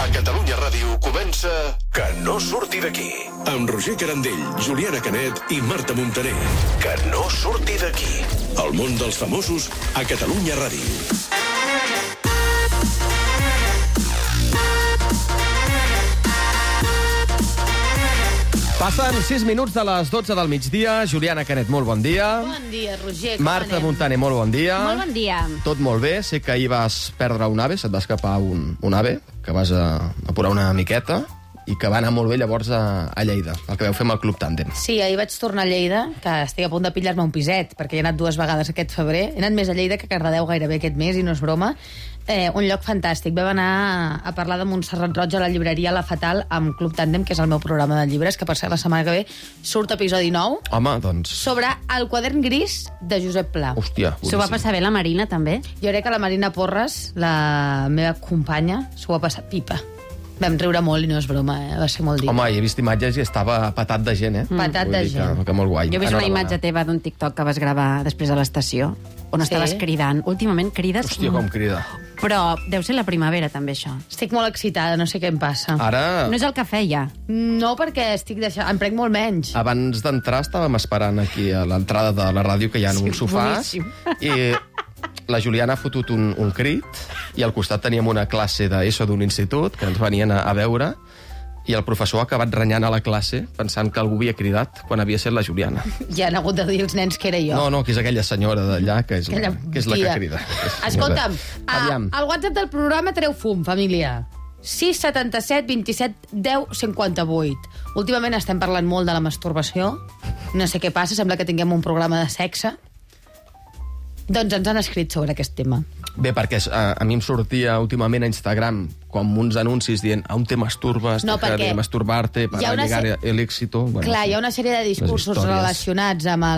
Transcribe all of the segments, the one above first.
A Catalunya Ràdio comença Que no surti d'aquí. Amb Roger Carandell, Juliana Canet i Marta Montaner. Que no surti d'aquí. El món dels famosos a Catalunya Ràdio. Passen 6 minuts de les 12 del migdia. Juliana Canet, molt bon dia. Bon dia, Roger. Marta Montaner, molt bon dia. Molt bon dia. Tot molt bé. Sé que ahir vas perdre un ave, se't va escapar un ave, que vas apurar una miqueta i que va anar molt bé llavors a Lleida, el que vau fer amb el Club Tàndem. Sí, ahir vaig tornar a Lleida, que estic a punt de pillar-me un piset, perquè he anat 2 vegades aquest febrer. He anat més a Lleida que a Cardedeu gairebé aquest mes, i no és broma. Un lloc fantàstic. Vam anar a parlar de Montserrat Roig a la llibreria La Fatal amb Club Tàndem, que és el meu programa de llibres, que per cert la setmana que ve surt episodi 9. Home, doncs... Sobre El quadern gris de Josep Pla. Hòstia, S'ho va passar bé la Marina, també? Jo crec que la Marina Porres, la meva companya, s'ho va passar pipa. Vam riure molt i no és broma, va ser molt divertit. Home, he vist imatges i estava patat de gent, Patat de gent. Que molt guai. Jo he vist una imatge teva d'un TikTok que vas gravar després a l'estació, on estaves cridant. Últimament crides... Hòstia, com crida. Però deu ser la primavera, també, això. Estic molt excitada, no sé què em passa. Ara... No és el que feia. No, perquè estic deixant... Em prenc molt menys. Abans d'entrar estàvem esperant aquí a l'entrada de la ràdio, que hi ha uns sofàs, i la Juliana ha fotut un crit, i al costat teníem una classe d'ESO d'un institut, que ens venien a veure, i el professor ha acabat renyant a la classe pensant que algú havia cridat quan havia estat la Juliana. Ja han hagut de dir els nens que era jo. No, que és aquella senyora d'allà, que és la que crida. Escolta'm, al WhatsApp del programa treu fum, família. 677 27 10 58. Últimament estem parlant molt de la masturbació. No sé què passa, sembla que tinguem un programa de sexe. Doncs ens han escrit sobre aquest tema. Bé, perquè a mi em sortia últimament a Instagram com uns anuncis dient on te masturbes, deja de masturbar-te para llegar al éxito. Clar, hi ha una sèrie de discursos relacionats amb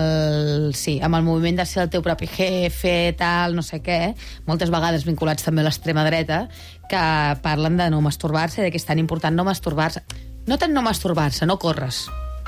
el moviment de ser el teu propi jefe, tal, no sé què, moltes vegades vinculats també a l'extrema dreta, que parlen de no masturbar-se, de que és tan important no masturbar-se. No tant no masturbar-se, no corres.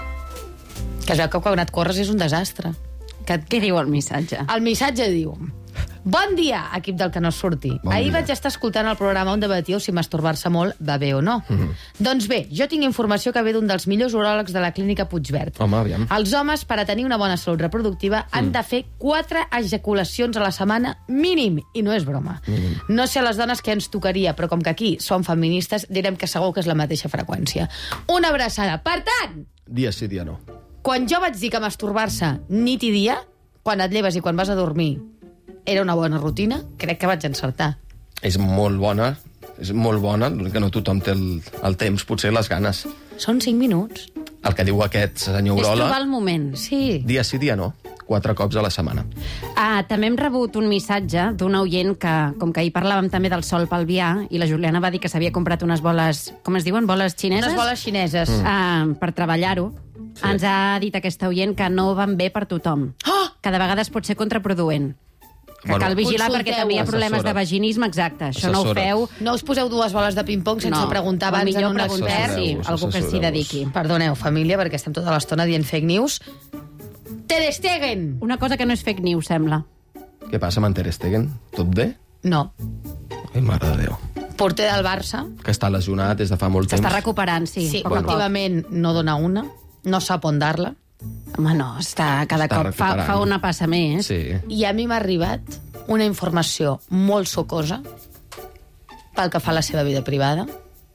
Que es veu que quan et corres és un desastre. Què diu el missatge? El missatge diu: bon dia, equip del Que no surti. Ahir vaig estar escoltant el programa on debatíeu si masturbar-se molt va bé o no. Doncs bé, jo tinc informació que ve d'un dels millors uròlegs de la clínica Puigverd. Home, aviam. Els homes, per a tenir una bona salut reproductiva, han de fer 4 ejaculacions a la setmana mínim. I no és broma. No sé a les dones què ens tocaria, però com que aquí som feministes, direm que segur que és la mateixa freqüència. Una abraçada. Per tant... Dia sí, dia no. Quan jo vaig dir que masturbar-se nit i dia, quan et lleves i quan vas a dormir, era una bona rutina, crec que vaig encertar. És molt bona, que no tothom té el temps, potser les ganes. Són 5 minuts. El que diu aquest senyor És uròleg... trobar el moment. Sí. Dia sí, dia no. 4 cops a la setmana. També hem rebut un missatge d'un oient que, com que ahir parlàvem també del sol pelvià, i la Juliana va dir que s'havia comprat unes boles, com es diuen, boles xineses? Unes boles xineses. Per treballar-ho. Sí. Ens ha dit aquesta oient que no van bé per tothom. Que de vegades pot ser contraproduent. Que cal vigilar perquè també hi ha problemes de vaginisme, exacte. Això no ho feu. No us poseu 2 boles de ping-pong sense preguntar abans en un expert. Sí, algú que s'hi dediqui. Perdoneu, família, perquè estem tota l'estona dient fake news. Ter Stegen! Una cosa que no és fake news, sembla. Què passa amb en Ter Stegen? Tot bé? No. Ai, mare de Déu. Porter del Barça. Que està lesionat des de fa molt temps. S'està recuperant, sí. Sí, efectivament no dona una. No sap on dar-la. Home, no, cada cop fa una passa més. Sí. I a mi m'ha arribat una informació molt socosa pel que fa a la seva vida privada.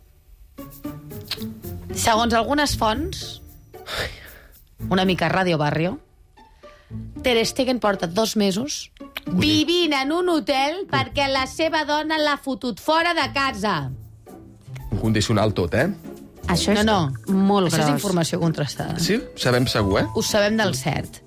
Segons algunes fonts, una mica Radio Barrio, Ter Stegen porta 2 mesos vivint en un hotel perquè la seva dona l'ha fotut fora de casa. Un condicional tot, Això és molt gros. Això és informació contrastada. Sí? Sabem segur, Ho sabem del cert.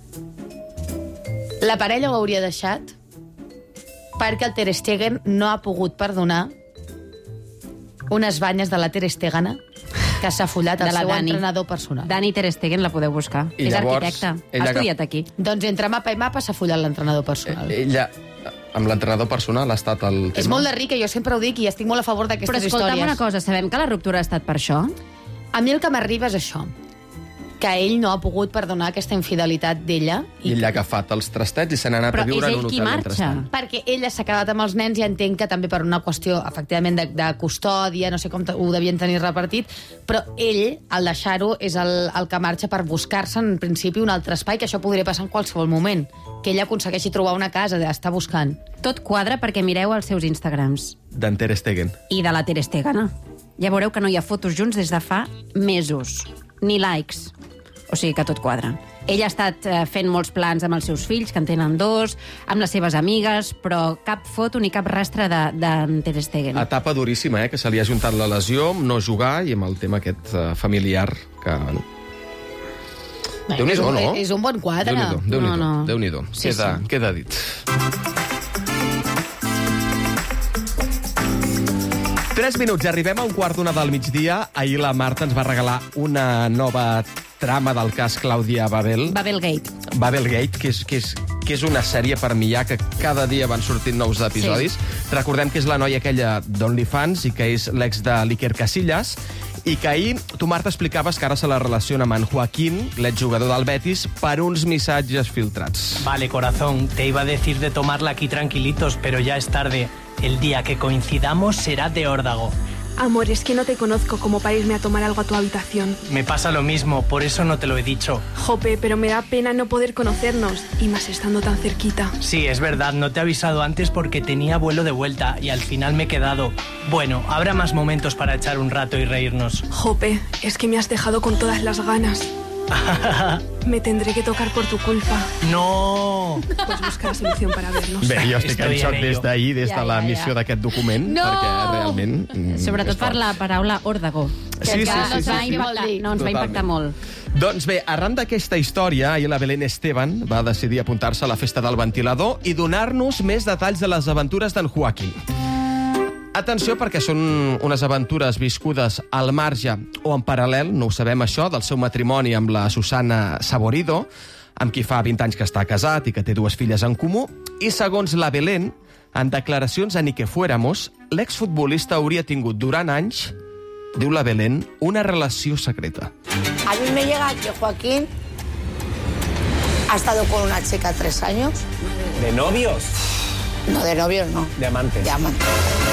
La parella ho hauria deixat perquè el Ter Stegen no ha pogut perdonar unes banyes de la Ter Stegana que s'ha follat el seu entrenador personal. Dani Ter Stegen la podeu buscar. És arquitecte. Ha estudiat aquí. Doncs entre mapa i mapa s'ha follat l'entrenador personal. Ella, amb l'entrenador personal, ha estat el tema. És molt de rica, jo sempre ho dic, i estic molt a favor d'aquestes històries. Però escolta'm una cosa, sabem que la ruptura ha estat per això? A mi el que m'arriba és això. que ell no ha pogut perdonar aquesta infidelitat d'ella. I ell ha agafat els trastets i se n'ha anat a viure en un hotel mentrestant. Perquè ella s'ha quedat amb els nens i entenc que també per una qüestió, efectivament, de custòdia, no sé com ho devien tenir repartit, però ell, al deixar-ho, és el que marxa per buscar-se, en principi, un altre espai, que això podria passar en qualsevol moment, que ella aconsegueixi trobar una casa, d'estar buscant. Tot quadra perquè mireu els seus Instagrams. D'en Ter Stegen. I de la Ter Stegen. Ja veureu que no hi ha fotos junts des de fa mesos. Ni likes. O sigui que tot quadra. Ella ha estat fent molts plans amb els seus fills, que en tenen 2, amb les seves amigues, però cap foto ni cap rastre de Ter Stegen. Etapa duríssima, que se li ha juntat la lesió, no jugar, i amb el tema aquest familiar que... Déu-n'hi-do, no? És un bon quadre. Déu-n'hi-do. Queda dit. 3 minuts, arribem a 1:15 del migdia. Ahir la Marta ens va regalar una nova trama del cas Clàudia Babel. Babelgate, que és una sèrie per millar, que cada dia van sortint nous episodis. Sí. Recordem que és la noia aquella d'OnlyFans i que és l'ex de l'Iker Casillas, i que ahir tu, Marta, explicaves que ara se la relaciona amb en Joaquín, l'exjugador del Betis, per uns missatges filtrats. Vale, corazón, te iba a decir de tomarla aquí tranquilitos, pero ya es tarde. El día que coincidamos será de órdago. Amor, es que no te conozco como para irme a tomar algo a tu habitación. Me pasa lo mismo, por eso no te lo he dicho. Jope, pero me da pena no poder conocernos, y más estando tan cerquita. Sí, es verdad, no te he avisado antes porque tenía vuelo de vuelta y al final me he quedado. Bueno, habrá más momentos para echar un rato y reírnos. Jope, es que me has dejado con todas las ganas. Me tendré que tocar por tu culpa. No! Pues buscar la solució per a vernos. Bé, jo estic en xoc des d'ahir, des de l'emissió d'aquest document, perquè realment... Sobretot per la paraula órdago. Sí. No, ens va impactar molt. Doncs bé, arran d'aquesta història, ahir la Belén Esteban va decidir apuntar-se a la festa del ventilador i donar-nos més detalls de les aventures d'en Joaquín. Atenció, perquè són unes aventures viscudes al marge o en paral·lel, no ho sabem això, del seu matrimoni amb la Susana Saborido, amb qui fa 20 anys que està casat i que té 2 filles en comú, i segons la Belén, en declaracions a Ni que fuéramos, l'exfutbolista hauria tingut durant anys, diu la Belén, una relació secreta. A mí me llega que Joaquín ha estado con una chica 3 años. ¿De novios? No, de novios no. De amantes. De amantes.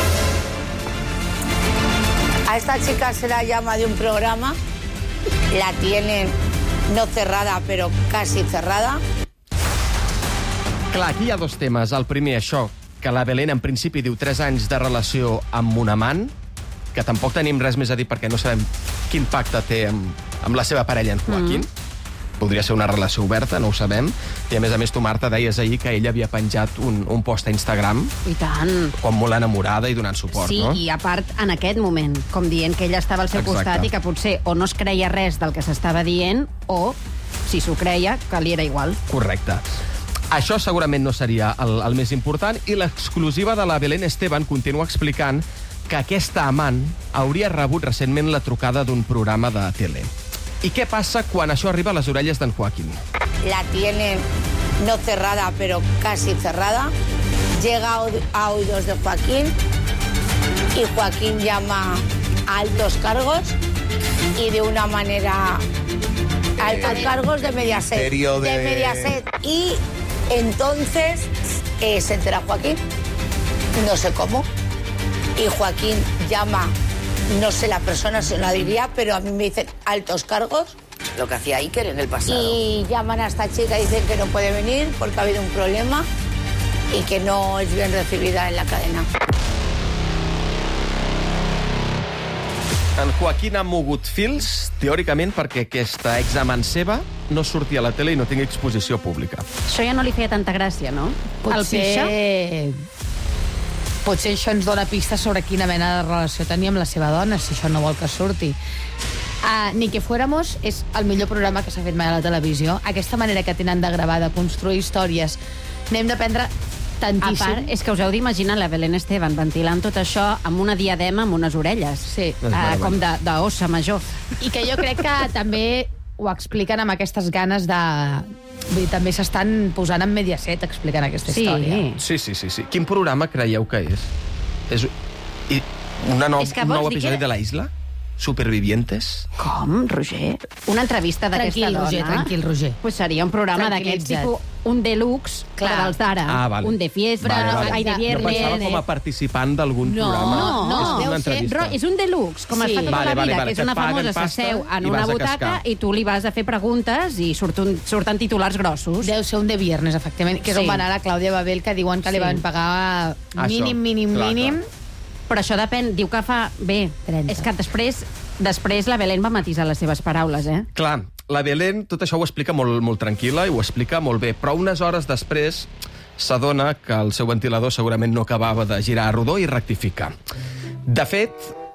A esta chica se la llama de un programa, la tienen no cerrada, però quasi cerrada. Clar, aquí hi ha 2 temes. El primer, això, que la Belén en principi diu 3 anys de relació amb un amant, que tampoc tenim res més a dir perquè no sabem quin pacte té amb la seva parella, en Joaquín. Podria ser una relació oberta, no ho sabem. I a més, tu, Marta, deies ahir que ella havia penjat un post a Instagram. I tant. Com molt enamorada i donant suport, no? Sí, i a part, en aquest moment, com dient que ella estava al seu costat i que potser o no es creia res del que s'estava dient, o, si s'ho creia, que li era igual. Correcte. Això segurament no seria el més important, i l'exclusiva de la Belén Esteban continua explicant que aquesta amant hauria rebut recentment la trucada d'un programa de tele. I què passa quan això arriba a les orelles d'en Joaquín? La tienen no cerrada, pero casi cerrada. Llega a oídos de Joaquín y Joaquín llama a altos cargos y de una manera... altos cargos de Mediaset. De Mediaset. Y entonces se entera Joaquín, no sé cómo, y Joaquín llama... No sé la persona, se la diría, pero a mí me dicen altos cargos. Lo que hacía Iker en el pasado. Y llaman a esta chica y dicen que no puede venir porque ha habido un problema y que no es bien recibida en la cadena. En Joaquín ha mogut fils, teòricament, perquè aquesta examant seva no surti a la tele i no tingui exposició pública. Això ja no li feia tanta gràcia, no? Potser això ens dona pistes sobre quina mena de relació tenia amb la seva dona, si això no vol que surti. Ni que fuéramos és el millor programa que s'ha fet mai a la televisió. Aquesta manera que tenen de gravar, de construir històries, n'hem d'aprendre tantíssim. A part, és que us heu d'imaginar la Belén Esteban ventilant tot això amb una diadema amb unes orelles. Sí. Com d'ossa major. I que jo crec que també ho expliquen amb aquestes ganes de... Vull dir, també s'estan posant en Mediaset explicant aquesta història. Sí. Quin programa creieu que és? És un nou episodi de La Isla? Supervivientes? Com, Roger? Una entrevista d'aquesta dona? Tranquil, Roger. Pues seria un programa d'aquests tipus, un deluxe, però dels d'ara. Vale. Un de fiesta, Vale. de viernes... Jo pensava com a participant d'algun programa. No, és una entrevista. És un deluxe, com es fa tota la vida, que és una famosa s'asseu en una butaca i tu li vas a fer preguntes i surten titulars grossos. Deu ser un de viernes, efectivament, que és on va anar la Clàudia Babel, que diuen que li van pagar mínim. Però això depèn, diu que fa... Bé, 30. És que després la Belén va matisar les seves paraules, Clar, la Belén tot això ho explica molt tranquil·la i ho explica molt bé, però unes hores després s'adona que el seu ventilador segurament no acabava de girar a rodó i rectifica. De fet,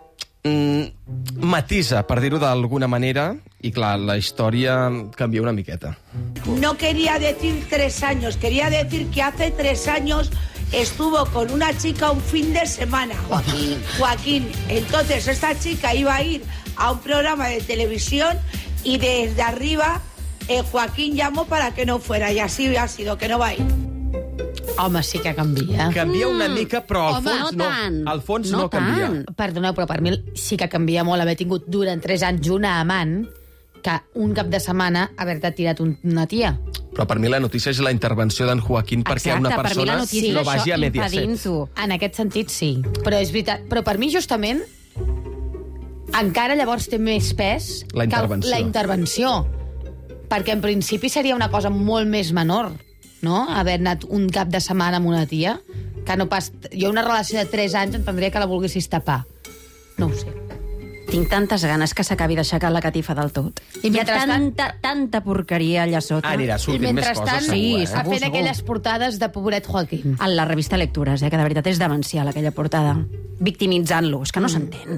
matisa, per dir-ho d'alguna manera, i clar, la història canvia una miqueta. No quería decir 3 años, quería decir que hace 3 años estuvo con una chica un fin de semana. Joaquín. Entonces esta chica iba a ir a un programa de televisión y desde arriba Joaquín llamó para que no fuera y así ha sido, que no va a ir. Home, sí que canvia. Canvia una mica, però al fons no canvia. Perdoneu, però per mi sí que canvia molt haver tingut durant 3 anys una amant que un cap de setmana haver-te tirat una tia. Però per mi la notícia és la intervenció d'en Joaquín perquè una persona no vagi a Mediaset. En aquest sentit, sí. Però és veritat. Però per mi, justament, encara llavors té més pes la intervenció. Perquè en principi seria una cosa molt més menor, no? Haver anat un cap de setmana amb una tia, que no pas... Jo una relació de 3 anys entendria que la volguessis tapar. No ho sé. Tinc tantes ganes que s'acabi d'aixecar la catifa del tot. I hi ha tanta porqueria allà sota. Anirà sortint més coses, segur. A fer aquelles portades de pobret Joaquín. A la revista Lectures, que de veritat és demencial, aquella portada. Victimitzant-lo, és que no s'entén.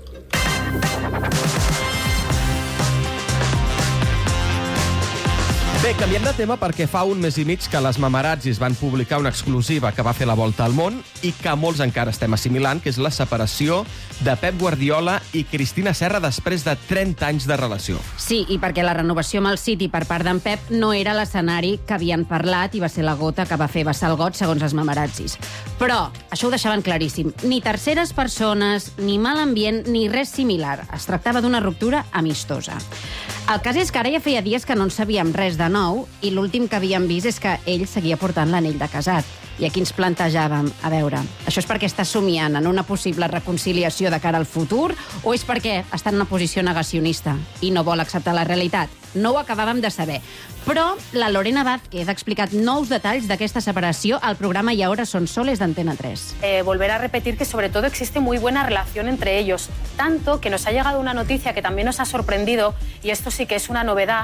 Bé, canviem de tema perquè fa un mes i mig que les Mamarazzis van publicar una exclusiva que va fer la volta al món i que molts encara estem assimilant, que és la separació de Pep Guardiola i Cristina Serra després de 30 anys de relació. Sí, i perquè la renovació amb el City per part d'en Pep no era l'escenari que havien parlat i va ser la gota que va fer vessar el got, segons els Mamarazzis. Però això ho deixaven claríssim. Ni terceres persones, ni mal ambient, ni res similar. Es tractava d'una ruptura amistosa. El cas és que ara ja feia dies que no en sabíem res de nou i l'últim que havíem vist és que ell seguia portant l'anell de casat. I aquí ens plantejàvem, a veure, això és perquè està somiant en una possible reconciliació de cara al futur o és perquè està en una posició negacionista i no vol acceptar la realitat? No ho acabàvem de saber. Però la Lorena Vázquez ha explicat nous detalls d'aquesta separació al programa Y ahora son soles d'Antena 3. Volver a repetir que sobre todo existe muy buena relación entre ellos, tanto que nos ha llegado una noticia que también nos ha sorprendido, y esto sí que es una novedad.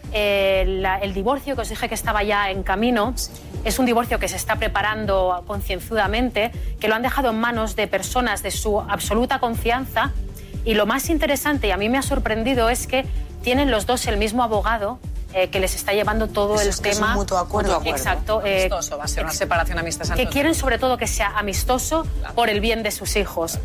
El divorcio que os dije que estaba ya en camino es un divorcio que se está preparando concienzudamente, que lo han dejado en manos de personas de su absoluta confianza, y lo más interesante, y a mí me ha sorprendido, es que tienen los dos el mismo abogado que les está llevando todo el tema. Es un mutuo acuerdo. Exacto. Amistoso, va a ser una separación amistosa. Que quieren sobre todo que sea amistoso por el bien de sus hijos.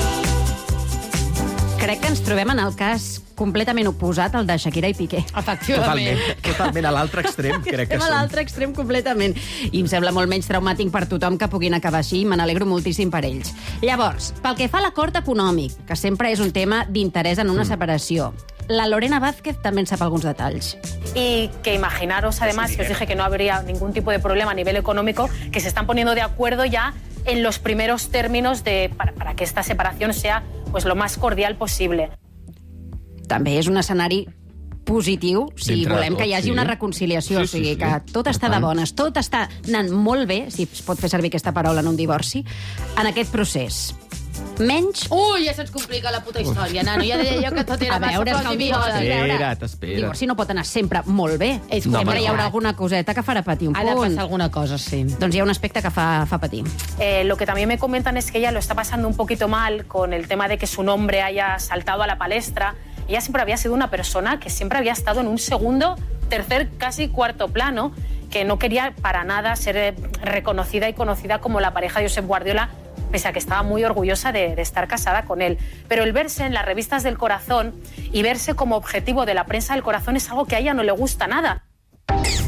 Crec que ens trobem en el cas completament oposat al de Shakira i Piqué. Efectivament. Totalment a l'altre extrem, crec que som. Estem a l'altre extrem completament. I em sembla molt menys traumàtic per tothom que puguin acabar així i me n'alegro moltíssim per ells. Llavors, pel que fa a l'acord econòmic, que sempre és un tema d'interès en una separació, la Lorena Vázquez també en sap alguns detalls. Y que imaginaros, además, que os dije que no habría ningún tipo de problema a nivel económico, que se están poniendo de acuerdo ya en los primeros términos para que esta separación sea pues lo más cordial possible. També és un escenari positiu si volem que hi hagi una reconciliació, o sigui que tot està de bones, tot està anant molt bé, si es pot fer servir aquesta paraula en un divorci, en aquest procés. Menys... Ui, ja se'ns complica la puta història, nano. Ja deia jo que tot era massa plausible. El divorci no pot anar sempre molt bé. Sempre hi haurà alguna coseta que farà patir un punt. Ha de passar alguna cosa, sí. Doncs hi ha un aspecte que fa patir. Lo que también me comentan es que ella lo está pasando un poquito mal con el tema de que su nombre haya saltado a la palestra. Ella siempre había sido una persona que siempre había estado en un segundo, tercer, casi cuarto plano, que no quería para nada ser reconocida y conocida como la pareja de Josep Guardiola, pese a que estaba muy orgullosa de estar casada con él. Pero el verse en las revistas del corazón y verse como objetivo de la prensa del corazón es algo que a ella no le gusta nada.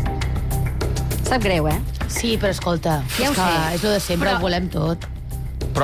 Sap greu, Sí, però escolta, ja ho sé. És lo de sempre, ho volem tot. Però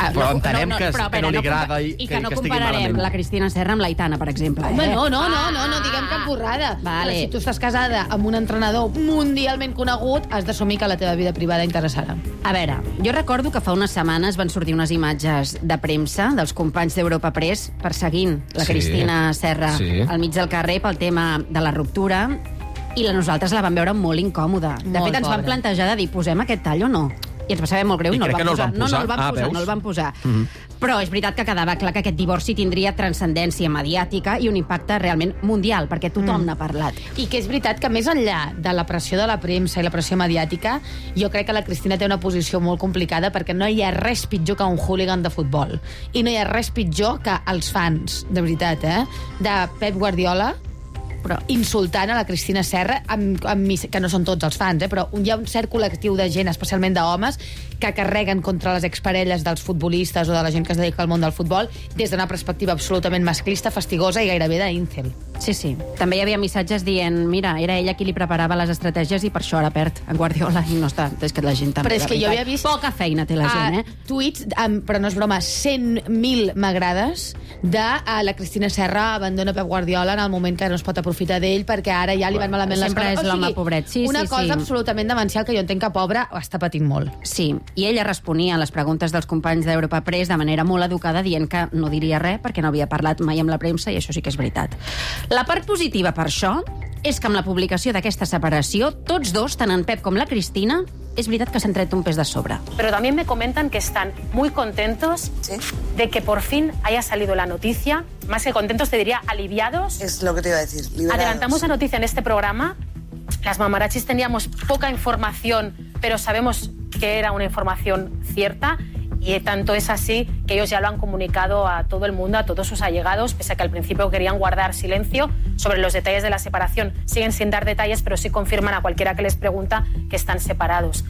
Però entenem que no li agrada i que no estigui compararem malament. la Cristina Serra amb l'Aitana, per exemple. Home, no diguem cap borrada. Vale. Però si tu estàs casada amb un entrenador mundialment conegut, has d'assumir que la teva vida privada interessarà. A veure, jo recordo que fa unes setmanes van sortir unes imatges de premsa dels companys d'Europa Press perseguint la Cristina Serra al mig del carrer pel tema de la ruptura, i nosaltres la vam veure molt incòmoda. De fet, ens van plantejar de dir, posem aquest tall o no? I ens va saber molt greu i no el van posar. No el van posar. Però és veritat que quedava clar que aquest divorci tindria transcendència mediàtica i un impacte realment mundial, perquè tothom n'ha parlat. I que és veritat que més enllà de la pressió de la premsa i la pressió mediàtica, jo crec que la Cristina té una posició molt complicada, perquè no hi ha res pitjor que un hooligan de futbol. I no hi ha res pitjor que els fans, de veritat, de Pep Guardiola, però insultant a la Cristina Serra, que no són tots els fans, però hi ha un cert col·lectiu de gent, especialment d'homes, que carreguen contra les exparelles dels futbolistes o de la gent que es dedica al món del futbol des d'una perspectiva absolutament masclista, fastigosa i gairebé d'incel. Sí. També hi havia missatges dient, mira, era ella qui li preparava les estratègies i per això ara perd en Guardiola i no està. És que la gent també... Però és que jo havia vist... Poca feina té la gent, Tuits, però no és broma, 100.000 m'agrades de la Cristina Serra abandona Pep Guardiola en el moment que no es pot aprofitar d'ell perquè ara ja li van malament les coses. Sempre és l'home pobret. Una cosa absolutament demencial que jo entenc que pobre està patint molt. Sí, i ella responia a les preguntes dels companys d'Europa Press de manera molt educada, dient que no diria res perquè no havia parlat mai amb la premsa, i això sí que és veritat. La part positiva per això és que amb la publicació d'aquesta separació, tots dos, tant en Pep com la Cristina, es veritat que s'han tret un pes de sobre. Pero también me comentan que están muy contentos de que por fin haya salido la noticia. Más que contentos, te diría aliviados. Es lo que te iba a decir. Liberados. Adelantamos la noticia en este programa. Las mamarachis teníamos poca información, pero sabemos que era una información cierta. Y tanto es así que ellos ya lo han comunicado a todo el mundo, a todos sus allegados, pese a que al principio querían guardar silencio sobre los detalles de la separación. Siguen sin dar detalles, pero sí confirman a cualquiera que les pregunta que están separados.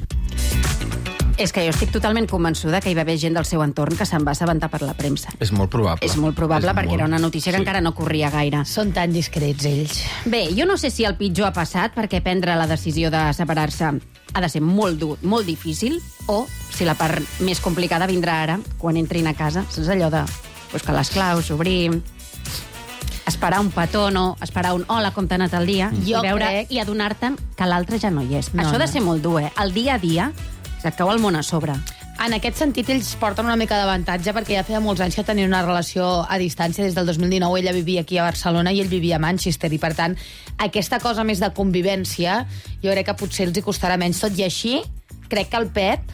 És que jo estic totalment convençuda que hi va haver gent del seu entorn que se'n va assabentar per la premsa. És molt probable. És molt probable perquè era una notícia que encara no corria gaire. Són tan discrets, ells. Bé, jo no sé si el pitjor ha passat perquè prendre la decisió de separar-se ha de ser molt dur, molt difícil, o si la part més complicada vindrà ara, quan entrin a casa. Saps allò de buscar les claus, obrir, esperar un petó, no, esperar un hola, com t'ha anat el dia, i adonar-te'n que l'altre ja no hi és. Això ha de ser molt dur, El dia a dia et cau el món a sobre. En aquest sentit, ells porten una mica d'avantatge perquè ja feia molts anys que tenien una relació a distància. Des del 2019 ella vivia aquí a Barcelona i ell vivia a Manchester, i per tant aquesta cosa més de convivència jo crec que potser els hi costarà menys. Tot i així, crec que el Pep...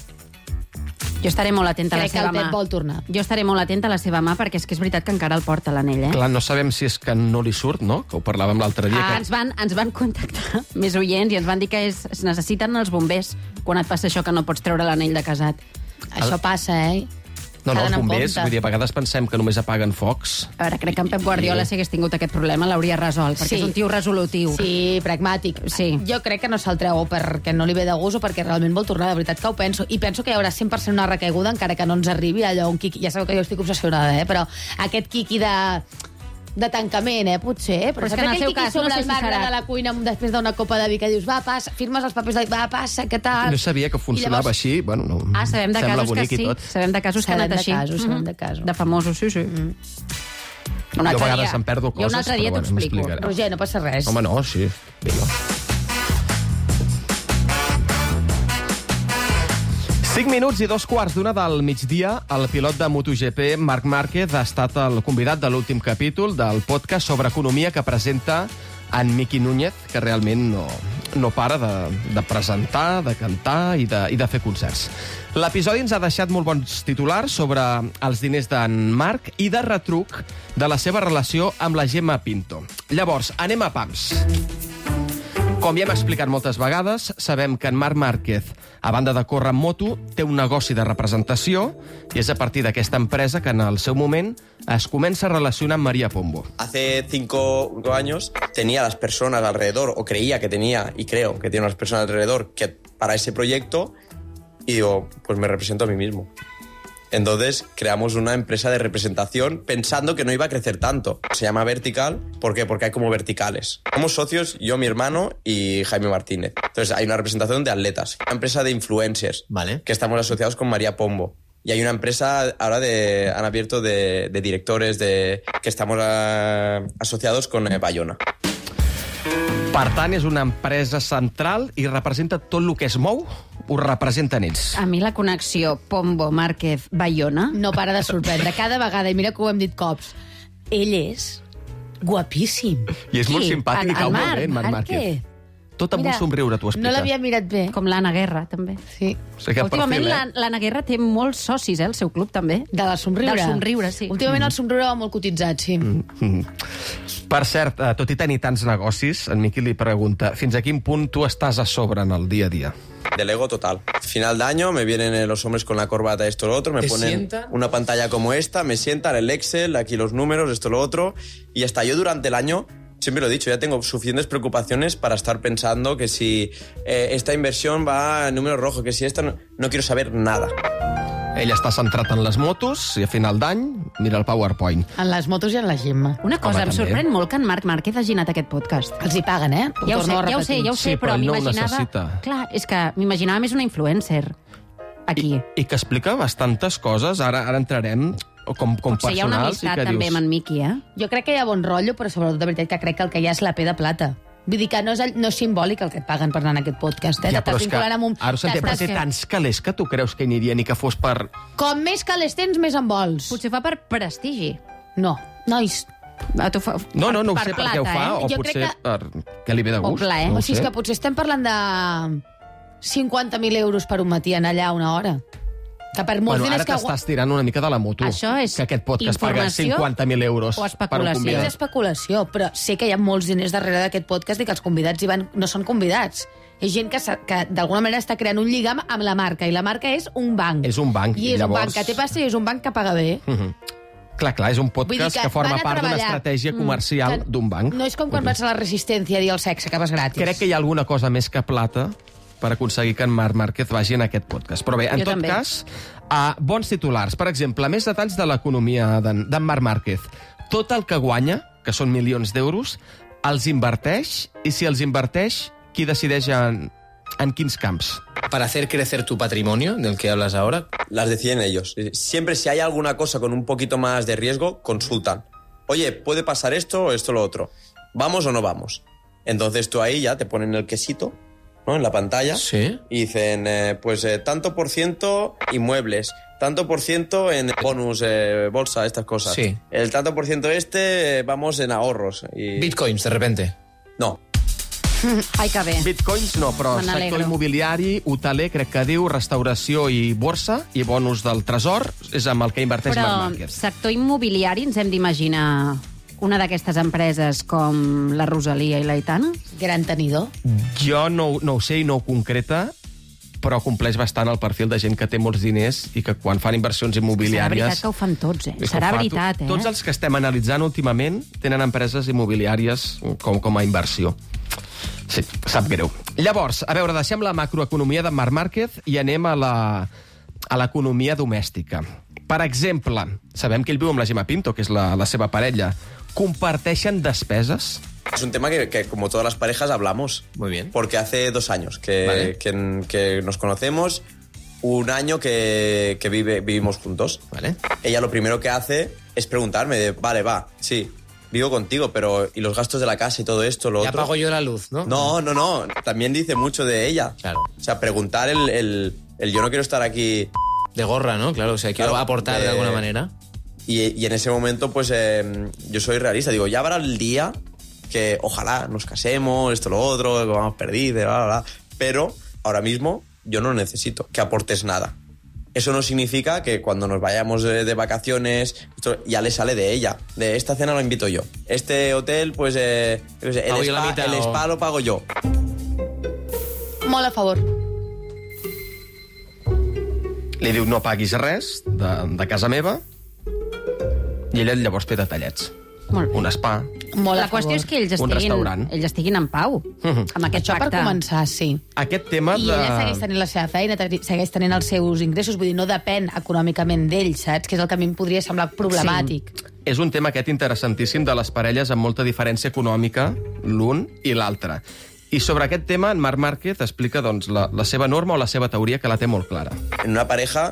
Jo estaré molt atenta a la seva mà. Crec que el Pep vol tornar. Jo estaré molt atenta a la seva mà perquè és que és veritat que encara el porta l'anell, Clar, no sabem si és que no li surt, no? Que ho parlàvem l'altre dia. Ens van contactar més oients i ens van dir que es necessiten els bombers quan et passa això que no pots treure l'anell de casat. Això passa, No, els bombers, vull dir, a vegades pensem que només apaguen focs. A veure, crec que en Pep Guardiola, si hagués tingut aquest problema, l'hauria resolt, perquè és un tio resolutiu. Sí, pragmàtic. Sí. Jo crec que no se'l treu perquè no li ve de gust o perquè realment vol tornar, de veritat que ho penso. I penso que hi haurà 100% una recaiguda, encara que no ens arribi allò, un quiqui. Ja sabeu que jo estic obsessionada, però aquest quiqui de tancament, potser. Però és que en el seu cas no sé si marbre serà de la cuina després d'una copa de vi que dius, va, passa, firmes els papers, va, passa, què tal? No sabia que funcionava així. Bueno, no, sabem de casos que sí. Sabem de casos que ha anat així. Sabem de casos. De famosos, sí. Jo a vegades em perdo coses, un altre dia t'ho explico. Roger, no passa res. Home, no, sí. Vinga. 5 minuts i 2:15 del migdia, el pilot de MotoGP, Marc Márquez, ha estat el convidat de l'últim capítol del podcast sobre economia que presenta en Miqui Núñez, que realment no para de presentar, de cantar i de fer concerts. L'episodi ens ha deixat molt bons titulars sobre els diners d'en Marc i de retruc de la seva relació amb la Gemma Pinto. Llavors, anem a pams. Com ja hem explicat moltes vegades, sabem que en Marc Márquez, a banda de córrer en moto, té un negoci de representació i és a partir d'aquesta empresa que en el seu moment es comença a relacionar amb María Pombo. Hace 5 años tenía las personas alrededor, o creía que tenía, y creo que tiene unas personas alrededor que para ese proyecto, y digo, pues me represento a mí mismo. Entonces creamos una empresa de representación pensando que no iba a crecer tanto. Se llama Vertical. ¿Por qué? Porque hay como verticales. Somos socios, yo, mi hermano y Jaime Martínez. Entonces hay una representación de atletas. Una empresa de influencers. Vale. Que estamos asociados con María Pombo. Y hay una empresa ahora han abierto de directores que estamos asociados con Bayona. Per tant, és una empresa central i representa tot el que es mou, ho representen ells. A mi la connexió Pombo-Márquez-Bayona no para de sorprendre. Cada vegada, i mira que ho hem dit cops, ell és guapíssim. I és molt simpàtic i cau molt bé, Marc Márquez. Tot amb un somriure, t'ho explica. No l'havia mirat bé. Com l'Anna Guerra, també. Sí. Últimament l'Anna Guerra té molts socis, al seu club, també. De la somriure. Del somriure, sí. Últimament el somriure va molt cotitzat, sí. Per cert, tot i tenir tants negocis, en Miqui li pregunta, fins a quin punt tu estàs a sobre en el dia a dia? Delego total. Final de año me vienen los hombres con la corbata, esto, lo otro, me ponen una pantalla como esta, me sientan el Excel, aquí los números, esto, lo otro, y hasta yo durante el año, siempre lo he dicho, ya tengo suficientes preocupaciones para estar pensando que si esta inversión va a número rojo, que si esta... No quiero saber nada. Ell està centrat en les motos i a final d'any mira el PowerPoint. En les motos i en la Gemma. Una cosa, em sorprèn molt que en Marc Márquez hagi anat a aquest podcast. Els hi paguen, eh? Ja ho sé, sí, però no m'imaginava... Clar, és que m'imaginava més una influencer aquí. I que explica bastantes coses. Ara entrarem com personal. Hi ha una amistat també amb en Miqui, eh? Jo crec que hi ha bon rotllo, però sobretot de veritat que crec que el que hi ha és la P de plata. Vull dir que no és simbòlic el que et paguen per anar en aquest podcast. Ja, però és que ara ho sentim, però té tants calés que tu creus que hi aniria ni que fos per... Com més calés tens, més en vols. Potser fa per prestigi. No, nois... No ho sé per què ho fa, o potser perquè li ve de gust. O sigui, és que potser estem parlant de 50.000 euros per un matí anar allà una hora. Que per molts diners ara t'estàs tirant una mica de la moto. Això és que aquest podcast paga 50.000 euros o especulació. És especulació, però sé que hi ha molts diners darrere d'aquest podcast i que els convidats hi van, no són convidats. És gent que d'alguna manera està creant un lligam amb la marca, i la marca és un banc. És un banc. I és un banc que té pasta i és un banc que paga bé. Clar, és un podcast que forma part d'una estratègia comercial d'un banc. No és com quan vas a la Resistència a dir el sexe, que vas gratis. Crec que hi ha alguna cosa més que plata per aconseguir que en Marc Márquez vagi en aquest podcast. Però bé, en tot cas, bons titulars. Per exemple, més detalls de l'economia d'en Marc Márquez. Tot el que guanya, que són milions d'euros, els inverteix, i si els inverteix, qui decideix en quins camps? Para hacer crecer tu patrimonio, del que hablas ahora. Las deciden ellos. Siempre si hay alguna cosa con un poquito más de riesgo, consultan. Oye, ¿puede pasar esto o esto o lo otro? ¿Vamos o no vamos? Entonces tú ahí ya te ponen el quesito, ¿no?, en la pantalla. Sí. Y dicen, tanto por ciento inmuebles, tanto por ciento en bonus, bolsa, estas cosas. Sí. El tanto por ciento vamos en ahorros. Y... Bitcoins, de repente. No. Ai, que bé. Bitcoins no, però sector immobiliari, hoteler, crec que diu, restauració i borsa, i bonus del tresor, és amb el que inverteix Marc Márquez. Però sector immobiliari ens hem d'imaginar una d'aquestes empreses com la Rosalia i l'Aitana? Gran tenidor. Jo no ho sé i no ho concreta, però compleix bastant el perfil de gent que té molts diners i que quan fan inversions immobiliàries... Serà veritat que ho fan tots, Serà veritat, Tots els que estem analitzant últimament tenen empreses immobiliàries com a inversió. Sí, sap greu. Llavors, a veure, deixem la macroeconomia de Marc Márquez i anem a l'economia domèstica. Per exemple, sabem que ell viu amb la Gemma Pinto, que és la seva parella. Comparteixen despeses? Es un tema que como todas las parejas hablamos. Muy bien. Porque hace 2 años que nos conocemos, un año que vivimos juntos. Vale. Ella lo primero que hace es preguntarme, vale, va, sí, vivo contigo, pero ¿y los gastos de la casa y todo esto, lo otro? Ya pago yo la luz, ¿no? No. También dice mucho de ella. Claro. O sea, preguntar el yo no quiero estar aquí... De gorra, ¿no? Claro, o sea, quiero aportar de alguna manera. Y en ese momento, pues, yo soy realista. Digo, ya habrá el día que ojalá nos casemos, esto, lo otro, que vamos perdidos, bla, bla, bla. Pero ahora mismo yo no necesito que aportes nada. Eso no significa que cuando nos vayamos de vacaciones, esto ya le sale de ella. De esta cena lo invito yo. Este hotel, pues, el spa lo pago yo. Molt a favor. Li diu, no paguis res de casa meva, i ella llavors té detallets. Un spa, la qüestió és que un restaurant. ells estiguin en pau amb aquest Això pacte. per començar, sí. Aquest tema I ella segueix tenint la seva feina, segueix tenint els seus ingressos, vull dir, no depèn econòmicament d'ell, saps? Que és el que a mi em podria semblar problemàtic. Sí. És un tema aquest interessantíssim de les parelles amb molta diferència econòmica, l'un i l'altre. I sobre aquest tema, en Marc Márquez explica doncs, la seva norma o la seva teoria, que la té molt clara. En una pareja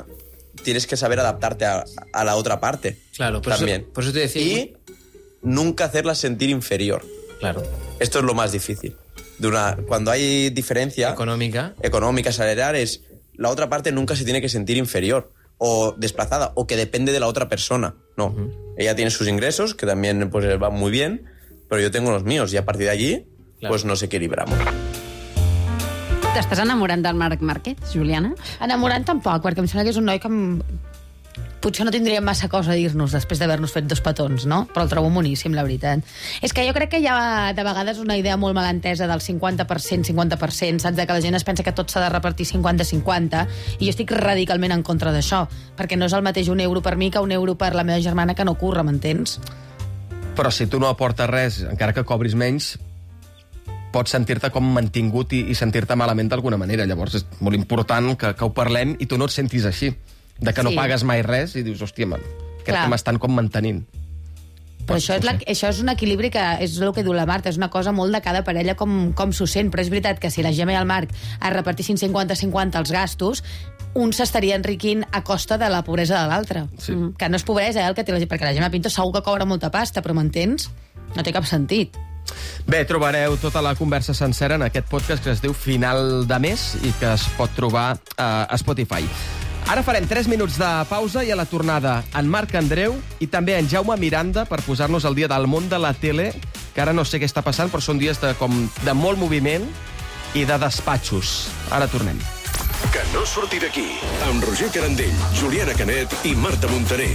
tienes que saber adaptarte a la otra parte. Claro, por eso te decía... Y nunca hacerla sentir inferior. Claro. Esto es lo más difícil. Cuando hay diferencia... Económica, salarial, la otra parte nunca se tiene que sentir inferior o desplazada o que depende de la otra persona. No. Ella tiene sus ingresos, que también pues, van muy bien, pero yo tengo los míos y a partir de allí pues nos equilibramos. T'estàs enamorant del Marc Márquez, Juliana? Enamorant tampoc, perquè em sembla que és un noi que potser no tindríem massa cosa a dir-nos després d'haver-nos fet 2 petons, no? Però el trobo moníssim, la veritat. És que jo crec que hi ha de vegades una idea molt malentesa del 50%, 50%, saps? De que la gent es pensa que tot s'ha de repartir 50-50, i jo estic radicalment en contra d'això, perquè no és el mateix un euro per mi que un euro per la meva germana que no curra, m'entens? Però si tu no aportes res, encara que cobris menys, pots sentir-te com mantingut i sentir-te malament d'alguna manera. Llavors és molt important que ho parlem i tu no et sentis així, de que no pagues mai res i dius, hòstia, crec que m'estan com mantenint. Però això és un equilibri que és el que diu la Marta, és una cosa molt de cada parella com s'ho sent, però és veritat que si la Gemma i el Marc es repartissin 50-50 els gastos, un s'estaria enriquint a costa de la pobresa de l'altre. Sí. Que no és pobresa, el que té la gent, perquè la Gemma Pinto segur que cobra molta pasta, però m'entens? No té cap sentit. Bé, trobareu tota la conversa sencera en aquest podcast que es diu Final de Mes i que es pot trobar a Spotify. Ara farem 3 minuts de pausa i a la tornada en Marc Andreu i també en Jaume Miranda per posar-nos al dia del món de la tele, que ara no sé què està passant, però són dies de molt moviment i de despatxos. Ara tornem. Que no surti d'aquí, amb Roger Carandell, Juliana Canet i Marta Montaner.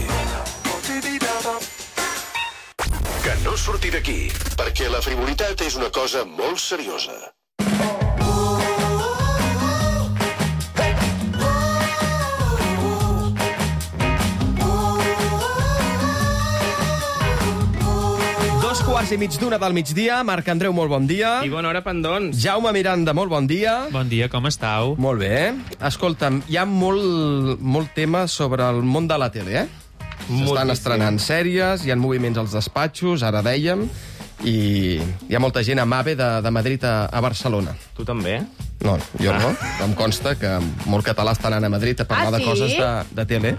Que no surti d'aquí, perquè la frivolitat és una cosa molt seriosa. Quarts i mig d'una del migdia. Marc Andreu, molt bon dia. I bona hora, pendons. Jaume Miranda, molt bon dia. Bon dia, com estàu? Molt bé. Escolta'm, hi ha molt tema sobre el món de la tele, eh? S'estan estrenant sèries, hi ha moviments als despatxos, ara dèiem, i hi ha molta gent amb AVE de Madrid a Barcelona. Tu també? No, jo no. Em consta que molt català està anant a Madrid a parlar de coses de tele.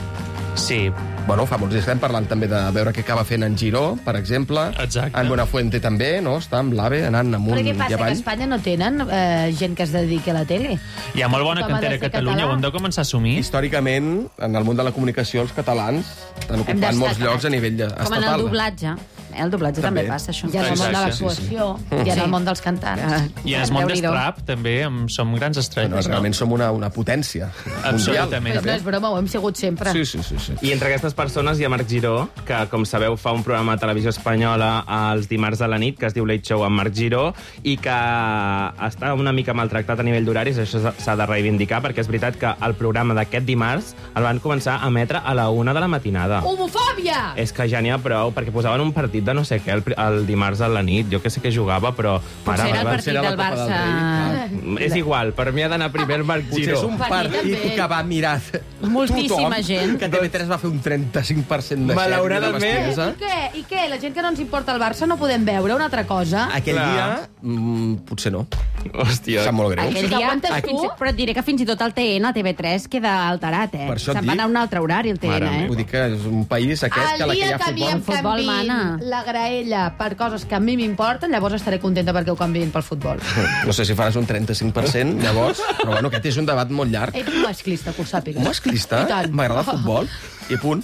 Sí. Bueno, fa molts dies estem parlant també de veure què acaba fent en Giró, per exemple. Exacte. En Buenafuente també, no? Està amb l'AVE anant amunt i avall. Però què passa, que a Espanya no tenen gent que es dediqui a la tele? Hi ha molt bona cantera a Catalunya, ho hem de començar a assumir. Històricament, en el món de la comunicació, els catalans estan ocupant molts llocs a nivell estatal. Com en el doblatge. El doblatge també passa, això. I en el món de l'actuació, i en el món dels cantants. I en el món d'estrap, també, som grans estrelles. Realment som una potència mundial. Absolutament. No és broma, ho hem sigut sempre. Sí. I entre aquestes persones hi ha Marc Giró, que, com sabeu, fa un programa de televisió espanyola els dimarts a la nit, que es diu Late Show amb Marc Giró, i que està una mica maltractat a nivell d'horaris, això s'ha de reivindicar, perquè és veritat que el programa d'aquest dimarts el van començar a emetre a la 1 de la matinada. Homofòbia! És que ja n'hi ha prou, perquè posaven un partit de no sé què el dimarts a la nit. Jo que sé que jugava, però... Potser era el partit del Barça. És igual, per mi ha d'anar primer Marc Giró. Potser és un partit que va mirar moltíssima gent. Que TV3 va fer un 35% de malauradament. I què? La gent que no ens importa el Barça no podem veure una altra cosa? Aquell dia, potser no. Hòstia. Sap molt greu. Aquell dia, però et diré que fins i tot el TN, el TV3, queda alterat, eh? Se'n va anar a un altre horari, el TN, eh? Vull dir que és un país aquest que la que hi ha futbol. El futbol mana. La graella per coses que a mi m'importen, llavors estaré contenta perquè ho canviïn pel futbol. No sé si faràs un 35%, llavors, però bueno, aquest és un debat molt llarg. Ets un masclista, que ho sàpigues. Un masclista? M'agrada el futbol. I punt.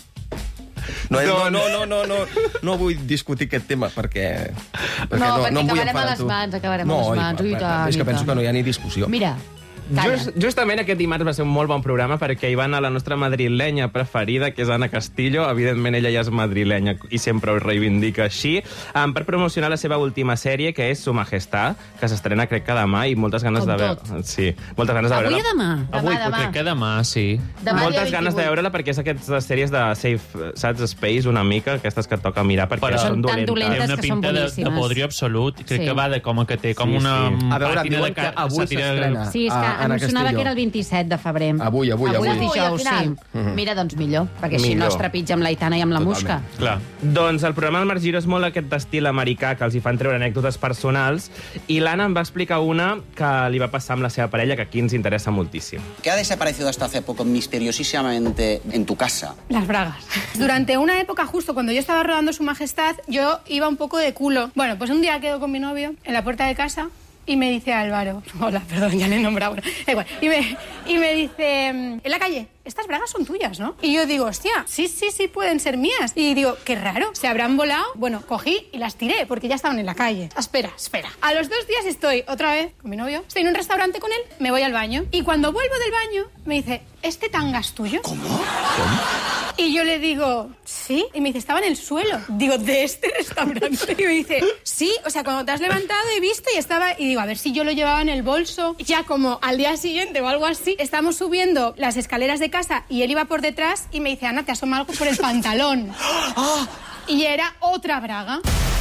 No vull discutir aquest tema perquè no em vull enfadar tu. Acabarem a les mans. És que penso que no hi ha ni discussió. Mira, justament aquest dimarts va ser un molt bon programa perquè hi va anar la nostra madrilenya preferida, que és Ana Castillo. Evidentment, ella ja és madrilenya i sempre ho reivindica així, per promocionar la seva última sèrie, que és Su Majestad, que s'estrena crec que demà i moltes ganes de veure. Sí, moltes ganes de veure-la. Avui o demà? Avui, crec que demà, sí. Moltes ganes de veure-la perquè és aquestes sèries de Safe, saps, Space, una mica, aquestes que toca mirar perquè són dolentes. Té una pinta de podrio absolut. Crec que va de com que té com una A veure, diuen que avui s'estrena em sonava que era el 27 de febrer. Avui. Dijous, sí. Mira, doncs millor. Perquè així no es trepitja amb l'Aitana i amb la Musca. Clar. Doncs el programa del Marc Giró és molt aquest estil americà, que els hi fan treure anècdotes personals, i l'Anna em va explicar una que li va passar amb la seva parella, que aquí ens interessa moltíssim. ¿Qué ha desaparecido hasta hace poco misteriosamente en tu casa? Las bragas. Durante una época, justo cuando yo estaba rodando Su Majestad, yo iba un poco de culo. Bueno, pues un día quedo con mi novio en la puerta de casa y me dice Álvaro, hola, perdón, ya le he nombrado, bueno, da igual, y me dice, en la calle, estas bragas son tuyas, ¿no? Y yo digo, hostia, sí, pueden ser mías. Y digo, qué raro, ¿se habrán volado? Bueno, cogí y las tiré, porque ya estaban en la calle. Espera. A los 2 días estoy otra vez con mi novio, estoy en un restaurante con él, me voy al baño, y cuando vuelvo del baño, me dice, ¿este tanga es tuyo? ¿Cómo? Y yo le digo, sí. Y me dice, estaba en el suelo. Digo, ¿de este restaurante? Y me dice, sí, o sea, cuando te has levantado he visto y estaba... Y digo, a ver si yo lo llevaba en el bolso. Ya como al día siguiente o algo así, estamos subiendo las escaleras de casa y él iba por detrás y me dice, Ana, te asoma algo por el pantalón. Y era otra braga.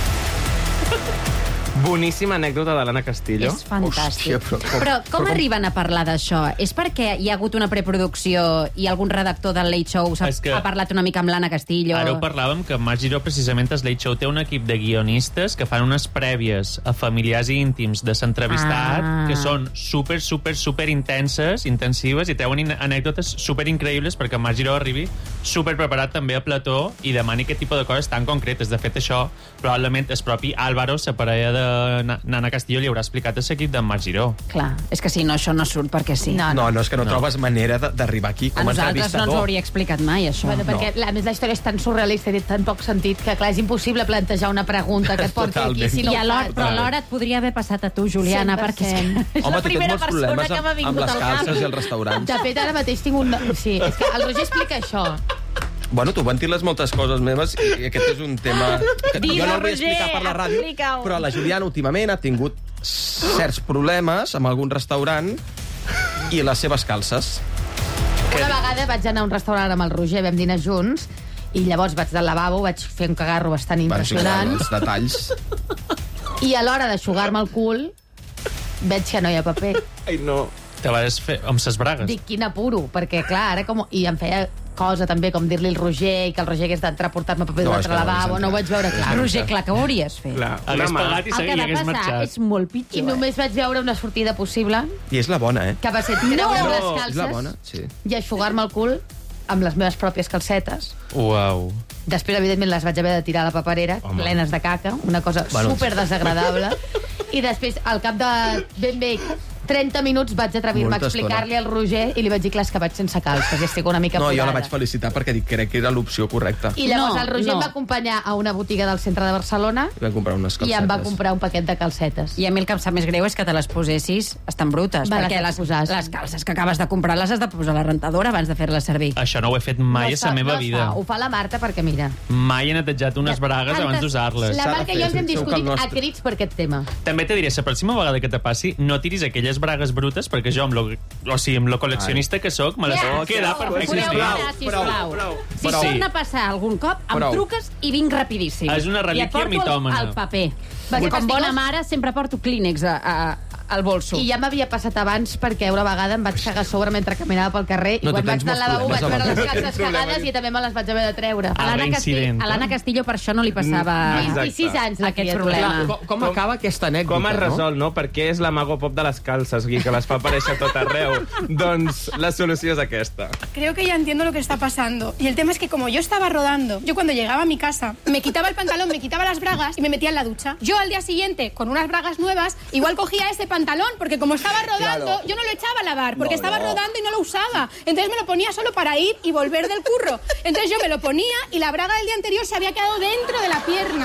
Boníssima anècdota de l'Anna Castillo. És fantàstic. Hòstia, però com arriben a parlar d'això? És perquè hi ha hagut una preproducció i algun redactor del Late Show ha parlat una mica amb l'Anna Castillo? Ara ho parlàvem, que Marc Giró, precisament, el Late Show té un equip de guionistes que fan unes prèvies a familiars i íntims de l'entrevistat que són super intenses, intensives, i treuen anècdotes super increïbles perquè Marc Giró arribi super preparat també a plató i demani aquest tipus de coses tan concretes. De fet, això probablement és propi Álvaro, la parella de Nana Castillo, li haurà explicat a l'equip d'en Marc Giró. Clar, és que si no, això no surt perquè sí. No, és que no trobes manera d'arribar aquí com a entrevistador. A nosaltres no ens ho hauria explicat mai, això. Bueno, perquè a més la història és tan surrealista i té tan poc sentit que, clar, és impossible plantejar una pregunta que et porti aquí si no ho fas. Però alhora et podria haver passat a tu, Juliana, perquè és la primera persona que m'ha vingut al cap. Amb les calces i els restaurants. De fet, ara mateix tinc un... Sí, és que el Roger explica això. Bueno, tu ventiles moltes coses meves i aquest és un tema que jo no el vull explicar per la ràdio, però la Juliana últimament ha tingut certs problemes amb algun restaurant i les seves calces. Una vegada vaig anar a un restaurant amb el Roger, vam dinar junts, i llavors vaig del lavabo, vaig fer un cagarro bastant impressionant. Els detalls. I a l'hora d'aixugar-me el cul, veig que no hi ha paper. Ai, no. Te vas fer amb ses bragues. Dic, quin apuro, perquè clar, ara com... I em feia cosa també com dir-li al Roger i que el Roger hagués d'entrar a portar-me paper d'un altre lavabo, no ho vaig veure clar. Roger, clar, que ho hauries fet. Hagués pagat i hagués marxat. És molt pitjor. I només vaig veure una sortida possible. I és la bona, que va ser treure les calces és la bona, sí. I aixugar-me el cul amb les meves pròpies calcetes. Uau. Després, evidentment, les vaig haver de tirar a la paperera, plenes de caca, una cosa super desagradable. I després, al cap de ben bé 30 minuts vaig atrevir-me a explicar-li al Roger i li vaig dir, clar, que vaig sense calces, i estic una mica podada. No, jo la vaig felicitar perquè crec que era l'opció correcta. I llavors el Roger em va acompanyar a una botiga del centre de Barcelona i vam comprar unes calcetes. I em va comprar un paquet de calcetes. I a mi el que em sap més greu és que te les posessis estan brutes, perquè les calces que acabes de comprar les has de posar a la rentadora abans de fer-les servir. Això no ho he fet mai a la meva vida. Ho fa la Marta perquè, mira... Mai he netejat unes bragues abans d'usar-les. La Marta i jo ens hem discutit a crits per aquest tema. També te diré, la pròxima vegada que te passi, no tiris aquelles bragues brutes, perquè jo, amb lo col·leccionista que sóc, me les puc quedar per fer sisplau. Si torna a passar algun cop, em truques i vinc rapidíssim. És una relíquia mitòmana. I et porto el paper. Perquè com bona mare sempre porto clínex al bolso. I ja m'havia passat abans perquè una vegada em vaig cagar a sobre mentre caminava pel carrer i quan vaig anar al lavabo vaig veure les calces cagades i també me les vaig haver de treure. A l'Anna Castillo per això no li passava 26 anys aquest problema. Com acaba aquesta anècdota? Com es resol, no? Perquè és la Mago Pop de les calces, que les fa aparèixer tot arreu. Doncs la solució és aquesta. Creo que ya entiendo lo que está pasando. Y el tema es que como yo estaba rodando, yo cuando llegaba a mi casa, me quitaba el pantalón, me quitaba las bragas y me metía en la ducha. Yo al día siguiente, con unas bragas nuevas, igual cogía ese pantalón, porque como estaba rodando, yo no lo echaba a lavar, porque estaba rodando y no lo usaba. Entonces me lo ponía solo para ir y volver del curro. Entonces yo me lo ponía y la braga del día anterior se había quedado dentro de la pierna.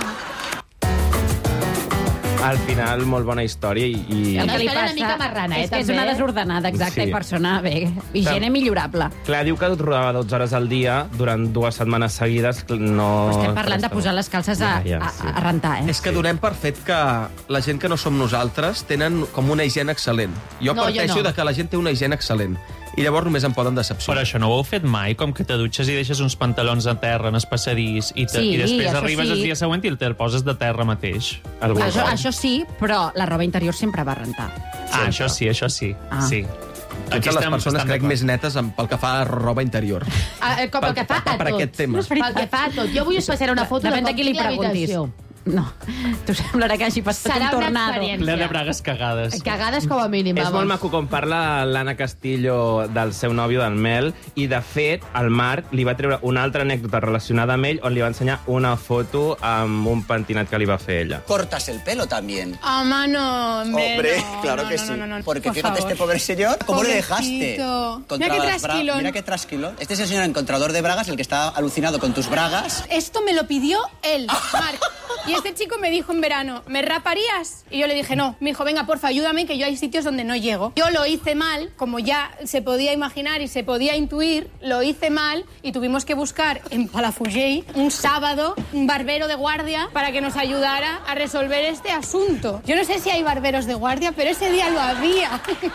Al final, molt bona història i... El que li passa una mica marrana, és que és una desordenada, exacte, i persona, bé, higiene millorable. Clar, diu que rodava 12 hores al dia durant 2 setmanes seguides, no... Estem parlant de posar les calces a rentar, És que donem per fet que la gent que no som nosaltres tenen com una higiene excel·lent. Jo parteixo de que la gent té una higiene excel·lent. I llavors només em poden decepcionar. Però això no ho heu fet mai? Com que te dutxes i deixes uns pantalons a terra en el passadís i després arribes el dia següent i te'l poses de terra mateix. Això sí, però la roba interior sempre va rentar. Això sí. Sí. Potser les persones, crec, més netes pel que fa a roba interior. Pel que fa a tot. Per aquest tema. Pel que fa a tot. Jo vull passar una foto Depèn de de qui li com tinc preguntis. l'habitació. No, t'ho semblarà que hagi passat Serà un una tornado. experiència. Ple de bragues cagades. Cagades com a mínim, És vamos. molt maco com parla l'Anna Castillo del seu nòvio, del Mel, i de fet el Marc li va treure una altra anècdota relacionada amb ell on li va ensenyar una foto amb un pentinat que li va fer ella. Cortas el pelo también. Home, no, Hombre, no, claro no, que no, sí. no, no, no, Porque por fíjate favor. este pobre señor, ¿cómo le dejaste? Pobrecito. Contra Mira qué las trasquilón. Mira qué trasquilón. Este es el señor encontrador de bragas, el que está alucinado con tus bragas. Esto me lo pidió él, Marc. Y este chico me dijo en verano, ¿me raparías? Y yo le dije, no. Me dijo, venga, porfa, ayúdame, que yo hay sitios donde no llego. Yo lo hice mal, como ya se podía imaginar y se podía intuir, lo hice mal y tuvimos que buscar en Palafrugell un sábado un barbero de guardia para que nos ayudara a resolver este asunto. Yo no sé si hay barberos de guardia, pero ese día lo había.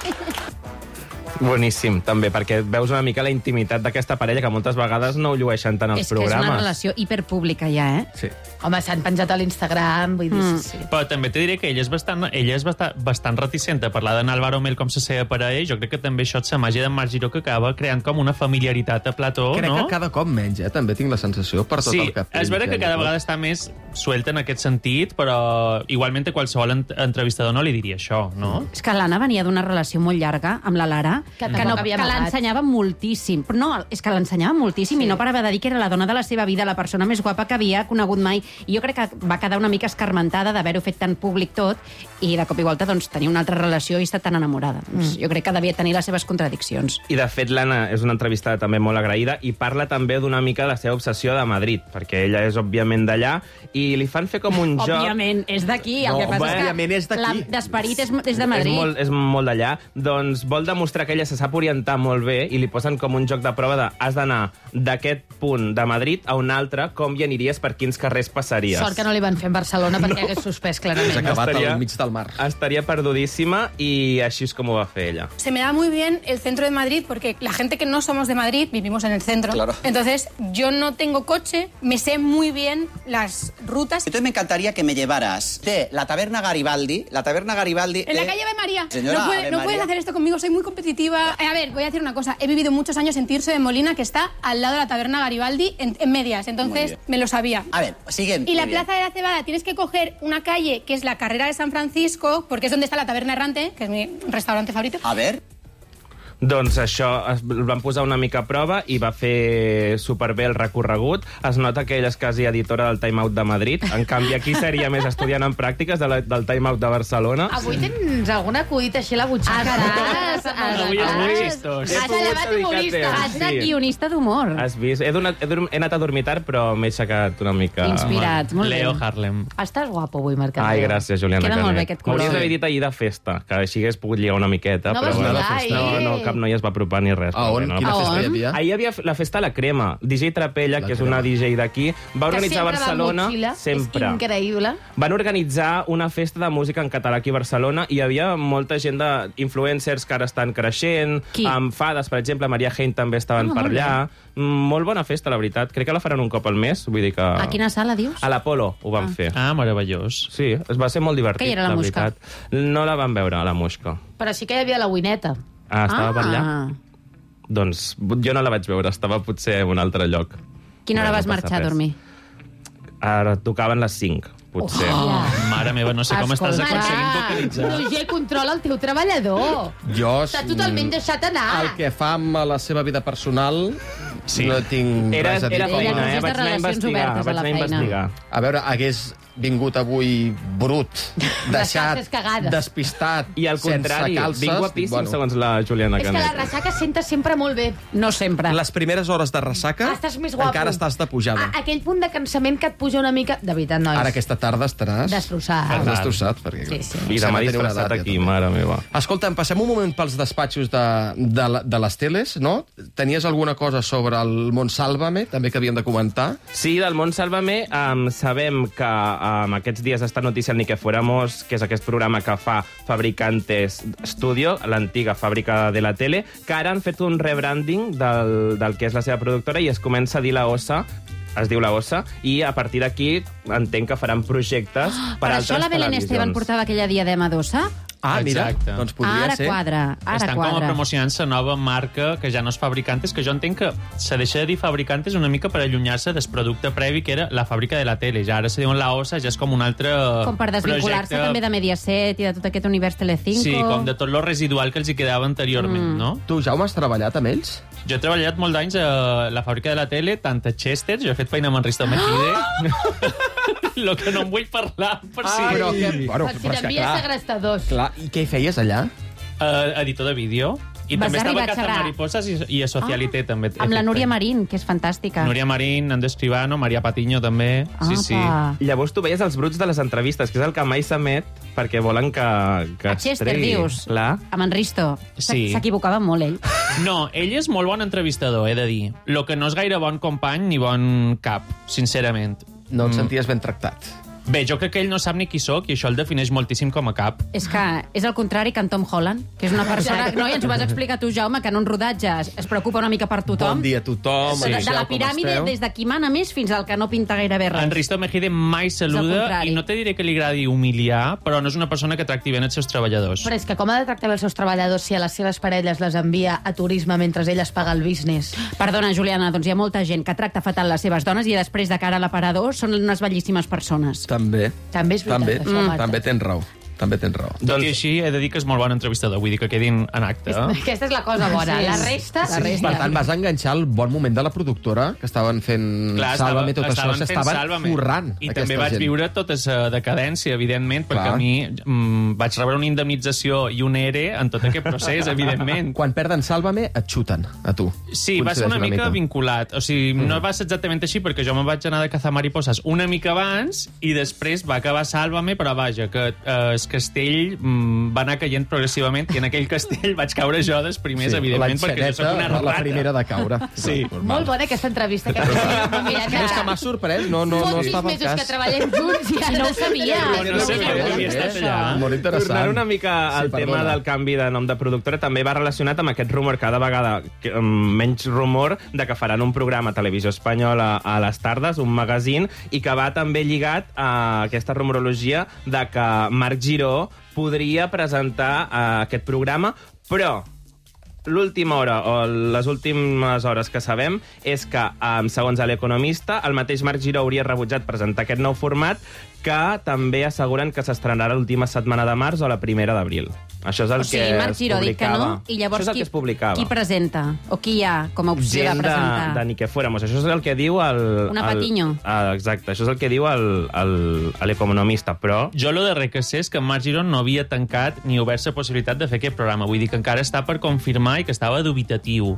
Boníssim, també, perquè veus una mica la intimitat d'aquesta parella, que moltes vegades no ho llueixen tant als És que és programes. una relació hiperpública ja, eh? Sí. Home, s'han penjat a l'Instagram, vull dir, sí. Però també te diré que ella és bastant reticent a parlar d'en Álvaro Mel com se seva per a ell. Jo crec que també això és la màgia d'en Marc Giró, que acaba creant com una familiaritat a plató, Crec no? que cada cop menys, també tinc la sensació, per tot Sí, el que és veritat que cada vegada està més suelta en aquest sentit, però igualment qualsevol entrevistador no li diria això, no? És que l'Anna venia d'una relació molt llarga amb la Lara, Que tampoc havia amagat. l'ensenyava moltíssim. Però no, és que l'ensenyava moltíssim i no parava de dir que era la dona de la seva vida, la persona més guapa que havia conegut mai. I jo crec que va quedar una mica escarmentada d'haver-ho fet tan públic tot i de cop i volta doncs, tenia una altra relació i està tan enamorada. Doncs, jo crec que devia tenir les seves contradiccions. I, de fet, l'Anna és una entrevistada també molt agraïda i parla també d'una mica de la seva obsessió de Madrid, perquè ella és, òbviament, d'allà, i li fan fer com un joc... Òbviament, és d'aquí. El que passa és que d'esperit és de Madrid. És molt d'allà. Doncs vol demostrar que ella se sap orientar molt bé i li posen com un joc de prova de has d'anar d'aquest punt de Madrid a un altre, com hi aniries, per quins carrers passaries. Sort que no li van fer en Barcelona perquè hagués suspès clarament. És acabat al mig del mar. Estaria perdudíssima i així és com ho va fer ella. Se me da muy bien el centro de Madrid porque la gente que no somos de Madrid vivimos en el centro. Claro. Entonces, yo no tengo coche, me sé muy bien las rutas. Entonces me encantaría que me llevaras de la Taberna Garibaldi. La Taberna Garibaldi... En la calle Ave María. Señora, no, Ave no María. puedes hacer esto conmigo, soy muy competitiva. A ver, voy a decir una cosa. He vivido muchos años en Tirso de Molina, que está al lado de la Taberna Garibaldi, en medias. Muy Entonces, bien. me lo sabía. A ver, siguiente. Y la Muy bien. Plaza de la Cebada, tienes que coger una calle que es la Carrera de San Francisco, porque es donde está la Taberna Errante, que es mi restaurante favorito. A ver... Doncs això, el van posar una mica a prova i va fer superbé el recorregut. Es nota que ella és quasi editora del Time Out de Madrid. En canvi, aquí seria més estudiant en pràctiques del Time Out de Barcelona. Avui tens algun acudit així a la butxaca. Avui és molt xistós. He pogut dedicar temps, Has de sí. guionista d'humor. Has vist? He anat a dormir tard, però m'he aixecat una mica... Inspirats, molt bé. Leo Harlem. Estàs guapo avui, Marc. Ai, gràcies, Juliana Queda Canet. molt bé aquest color. M'hauries d'haver dit ahir de festa, que així hagués pogut lligar una miqueta. No però vas bueno. lligar ahir. No, cap noia es va apropar ni res. A però on? bueno, Quina no festa passa hi havia? Ahir hi havia la festa a la Crema. DJ Trapella, que és una DJ d'aquí, va organitzar a Barcelona... Sempre. És increïble. Van organitzar una festa de música en català aquí a Barcelona i hi havia molta gent d'influencers que ara estan creixent, Qui? amb Fades, per exemple, Maria Hein també estaven per molt allà. Molt bona festa, la veritat. Crec que la faran un cop al mes, vull dir que... A quina sala, dius? A l'Apolo ho van fer. Ah, meravellós. Sí, es va ser molt divertit, Que hi era la Mosca? veritat. No la van veure, a la Mosca. Però sí que hi havia la Wineta. Estava per allà? Doncs jo no la vaig veure, estava potser en un altre lloc. Quina hora Bueno, vas no passa marxar a res. dormir? Ara tocaven les 5, potser. Oh, mare meva, no sé com estàs Escolta, aconseguint vocalitzar. Roger, controla el teu treballador. Jo... Està totalment deixat anar. El que fa amb la seva vida personal Sí. no tinc Era res a dir. feina, Ella és de vaig anar a relacions investigar. obertes a Vaig la anar a feina. investigar. A veure, hagués vingut avui brut, deixat, calces cagades. despistat, I al contrari, sense calces... vinc guapíssim, segons la Juliana És que la Canet. ressaca senta sempre molt bé. No sempre. Les primeres hores de ressaca Estàs més guapo. encara estàs de pujada. Aquell punt de cansament que et puja una mica... De veritat, nois. Ara aquesta tarda estaràs... Destrossat. Estaràs destrossat, perquè... Sí, sí. I demà disfressat aquí, mare meva. Escolta'm, passem un moment pels despatxos de les teles, no? Tenies alguna cosa sobre el món Sálvame, també que havíem de comentar? Sí, del món Sálvame sabem que aquests dies està notícia el Ni que fuéramos, que és aquest programa que fa Fabricantes Studio, l'antiga fàbrica de la tele, que ara han fet un rebranding del que és la seva productora i es comença a dir la OSA, es diu la OSA, i a partir d'aquí entenc que faran projectes per Per altres això la Belén televisions. Esteban portava aquella diadema d'ossa? Ah, mira, Exacte. doncs podria Ara ser. quadra, ara Estan com a quadra. promocionant la nova marca, que ja no és fabricantes, que jo entenc que se deixa de dir fabricantes una mica per allunyar-se del producte previ, que era la fàbrica de la tele. Ja ara se diuen la OSA, ja és com un altre Com per desvincular-se projecte. també de Mediaset i de tot aquest univers Telecinco. Sí, com de tot lo residual que els hi quedava anteriorment, no? Tu, Jaume, has treballat amb ells? Jo he treballat molts anys a la fàbrica de la tele, tant a Chester, jo he fet feina amb en Risto Mejide. Lo que no em vull parlar, per si... Però que, bueno, Per si però és que, t'envies clar, segrestadors. clar, i què hi feies allà? Editor de vídeo. I Vas també estava arribar a a Caza xerrar. Mariposas i a Socialité, també. he Amb la fet Núria feina. Marín, que és fantàstica. Núria Marín, Ando Escribano, Maria Patiño, també. Sí, sí. Llavors tu veies els bruts de les entrevistes, que és el que mai s'emet perquè volen que A Chester, es tregui. dius? Clar. Amb en Risto. Sí. S'equivocava molt, ell. No, ell és molt bon entrevistador, he de dir. Lo que no és gaire bon company ni bon cap, sincerament. No et senties ben tractat. Bé, jo crec que ell no sap ni qui sóc i això el defineix moltíssim com a cap. És que és el contrari que en Tom Holland, que és una persona... No, i ens ho vas explicar tu, Jaume, que en un rodatge es preocupa una mica per tothom. Bon dia a tothom. De la piràmide, des de qui mana més fins al que no pinta gairebé res. En Risto Mejide mai el saluda contrari. i no te diré que li agradi humiliar, però no és una persona que tracti bé els seus treballadors. Però és que com ha de tractar bé els seus treballadors si a les seves parelles les envia a turisme mentre ell es paga el business? Perdona, Juliana, doncs hi ha molta gent que tracta fatal les seves dones i després de cara a l'aparador són unes bellíssimes persones. També. També és veritat, això, Marta. També tens raó. També tens raó. Tot i així, he de dir que és molt bon entrevistador, vull dir que quedin en acte. Aquesta és la cosa bona. La resta... Per tant, vas enganxar el bon moment de la productora, que estaven fent Clar, Sálvame, tot això, estaven fent s'estaven Sálvame. forrant. I aquesta també vaig gent. viure tota la decadència, evidentment, perquè Clar. a mi vaig rebre una indemnització i un ERE en tot aquest procés, evidentment. Quan perden Sálvame, et xuten, a tu. Sí, va ser una mica vinculat. O sigui, no va ser exactament així, perquè jo me'n vaig anar de Caza Mariposas una mica abans i després va acabar Sálvame, però vaja, que el castell va anar caient progressivament i en aquell castell vaig caure jo dels primers, evidentment, perquè jo soc una rata. la primera de caure. Sí. Molt bona aquesta entrevista. Que És que m'ha sorprès, no estava al mesos que cas. treballem junts i ara no sabia. No sé, perquè havia estat allà. Molt interessant. Tornant una mica al tema del canvi de nom de productora, també va relacionat amb aquest rumor, cada vegada menys rumor, de que faran un programa a Televisió Espanyola a les tardes, un magazín, i que va també lligat a aquesta rumorologia de que Marc Giró podria presentar aquest programa, però l'última hora, o les últimes hores que sabem, és que, segons l'Economista, el mateix Marc Giró hauria rebutjat presentar aquest nou format, que també asseguren que s'estrenarà l'última setmana de març o la primera d'abril. Això és el que Marc es Giró dic que publicava. no, i llavors Això és el que es publicava. qui presenta? O qui hi ha com a opció Gent de presentar? de ni que fuéramos. Això és el que diu el... Una Patiño. Exacte, això és el que diu l'Economista, però... Jo lo darrer que sé és que Marc Giró no havia tancat ni obert la possibilitat de fer aquest programa. Vull dir que encara està per confirmar i que estava dubitatiu.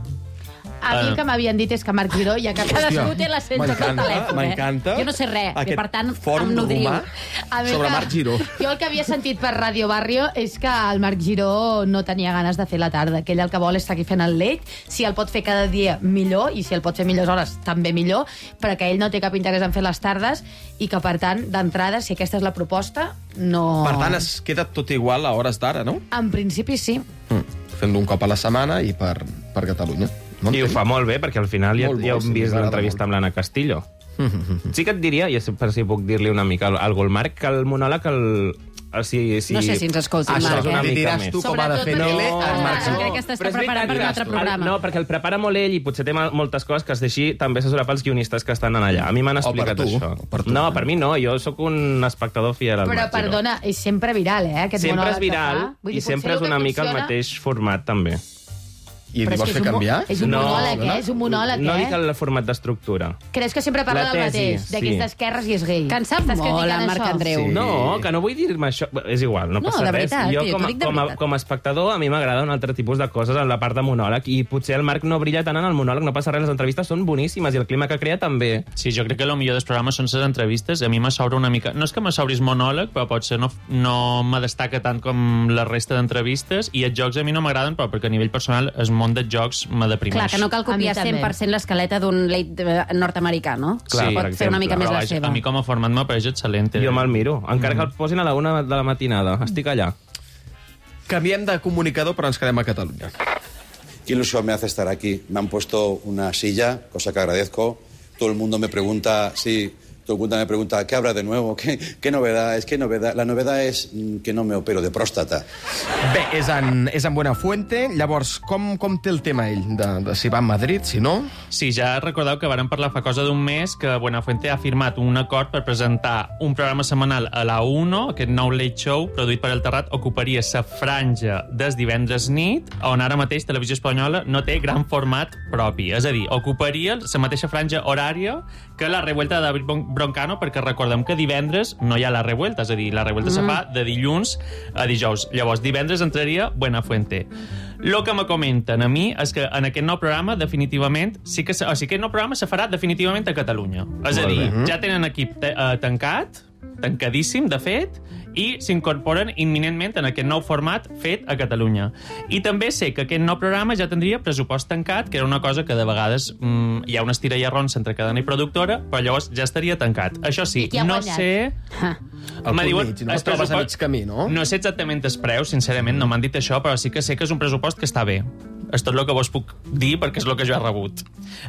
A mi el que m'havien dit és que Marc Giró, ja que cadascú té la senta al telèfon, M'encanta. Jo no sé res, i per tant fòrum em nodriu. romà A mi sobre que- Marc Giró. Jo el que havia sentit per Radio Barrio és que el Marc Giró no tenia ganes de fer la tarda, que ell el que vol és seguir fent el late, si el pot fer cada dia millor, i si el pot fer millors hores també millor, però que ell no té cap interès en fer les tardes i que, per tant, d'entrada, si aquesta és la proposta, no... Per tant, es queda tot igual a hores d'ara, no? En principi, sí. Fent-lo un cop a la setmana i per Catalunya. I ho fa molt bé, perquè al final ja hem vist l'entrevista amb l'Anna Castillo. Sí que et diria, i per si puc dir-li una mica al Marc, que el monòleg... No sé si ens escolti, Això Marc, és una eh? mica Diràs més. tu com ha de fer tele en Marc Giró. Crec que t'està Però és preparant per un veritat, altre programa. No, perquè el prepara molt ell i potser té moltes coses que es deixi també assessorar pels guionistes que estan allà. A mi m'han explicat per tu, això. per tu. No, per mi no, jo sóc un espectador fiel al Però, Marc Giró. perdona, és sempre viral, aquest Sempre monòleg és que viral fa. Vull i dir, sempre potser és una el que mica el funciona- mateix format, també. I Però li és vols que fer canviar? És un monòleg, és un monòleg, No dic el format d'estructura. Creus que sempre parla La del tesi, mateix, de que sí. és d'esquerres i és gay. Que en sap Estàs molt, criticant en Marc això? Andreu. Sí. No, que no vull dir-me això. És igual, no No, passa de res. veritat, Jo, tio, t'ho dic de veritat. com a espectador, a mi m'agrada un altre tipus de coses en la part de monòleg i potser el Marc no brilla tant en el monòleg, no passa res, les entrevistes són boníssimes i el clima que crea també. Sí, jo crec que el millor dels programes són les entrevistes. A mi me sobra una mica... No és que me sobris monòleg, però potser no me destaca tant com la resta d'entrevistes, i els jocs a mi no m'agraden, però perquè a nivell personal el món dels jocs me deprimeix. Clar, que no cal copiar A mi també. 100% l'escaleta d'un late nord-americà, no? Clar, Pot per fer una mica exemple. més la Vaja, seva. a mi com a format m'apareix excel·lent. Jo me'l miro, encara que el posin a la 1 de la matinada. Estic allà. Canviem de comunicador, però ens quedem a Catalunya. Qué ilusión me hace estar aquí. Me han puesto una silla, cosa que agradezco. Todo el mundo me pregunta si todo el mundo me pregunta, ¿qué habrá de nuevo? ¿Qué novedad? Es que la novedad es que no me opero de pròstata. Bé, és en Buenafuente. Llavors, com té el tema ell? De si va a Madrid, si no? Sí, ja recordeu que vàrem parlar fa cosa d'un mes que Buenafuente ha firmat un acord per presentar un programa setmanal a la 1, aquest nou late show produït per El Terrat, ocuparia la franja des divendres nit, on ara mateix Televisió Espanyola no té gran format propi. És a dir, ocuparia la mateixa franja horària que la revuelta de David Broncano, perquè recordem que divendres no hi ha la revuelta, és a dir, la revuelta se fa de dilluns a dijous. Llavors, divendres entraria Buenafuente. Lo que me comenten a mi és que en aquest nou programa definitivament aquest nou programa se farà definitivament a Catalunya. És a dir, ja tenen equip tancadíssim, de fet, i s'incorporen imminentment en aquest nou format fet a Catalunya. I també sé que aquest nou programa ja tindria pressupost tancat, que era una cosa que de vegades hi ha una estira i arronsa entre cadena i productora, però llavors ja estaria tancat. Això sí, no sé... El punt mig, no? Trobes a mig camí, no? No sé exactament els preus, sincerament, no m'han dit això, però sí que sé que és un pressupost que està bé. És tot el que vos puc dir, perquè és el que jo he rebut.